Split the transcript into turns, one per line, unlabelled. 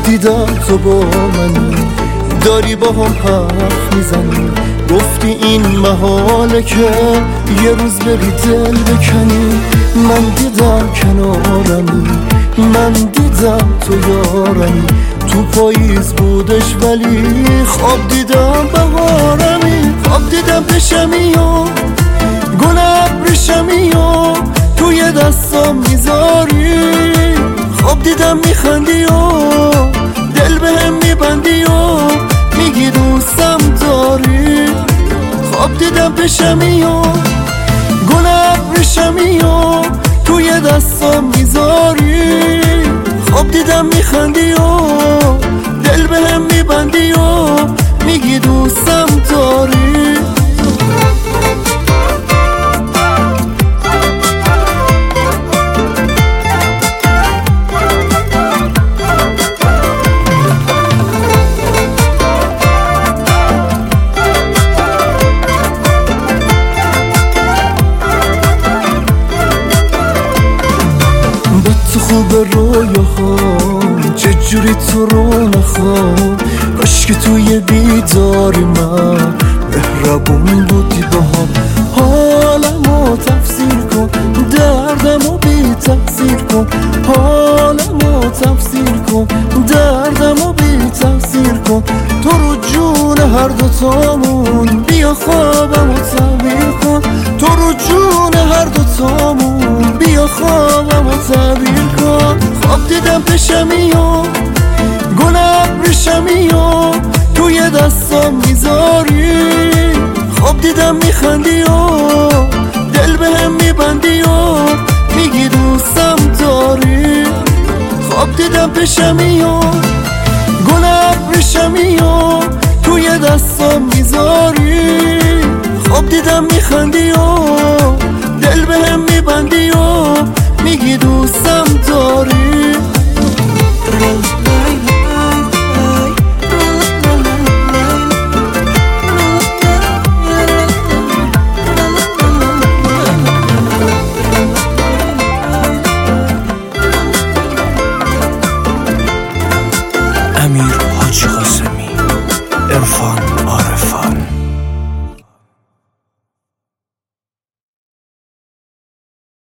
دیدم تو با منی، داری با هم حرف میزنی، گفتی این محاله که یه روز بری دل بکنی. من دیدم کنارمی، من دیدم تو یارمی، تو پاییز بودش ولی خواب دیدم بهارمی. خواب دیدم بشمی و گل ابریشمی و توی دستام میذاری، خواب دیدم میخندی و دل بهم میبندی و میگی دوستم داری. خواب دیدم بشمی و گل ابریشمی و توی دستام میذاری، خواب دیدم میخندی و دل بهم میبندی و میگی دوستم داری. خوب رویاهام چجوری تو رو نخوام، کاش که توی بیداری من مهربون بودی باهام. حالمو تفسیر کن، دردمو بی تفسیر کن، حالمو تفسیر کن، دردمو بی تفسیر کن. تو رو جون هر دوتامون بیا خوابمو تعبیر کن، تو رو جون هر دوتامون بیا خوابمو تعبیر کن. خواب دیدم بشمی و گل ابریشمی و توی دستام میذاری، خواب دیدم میخندی و دل بهم میبندی و میگی دوستم داری. خواب دیدم بشمی و گل ابریشمی و توی دستام میذاری، خواب دیدم میخندی و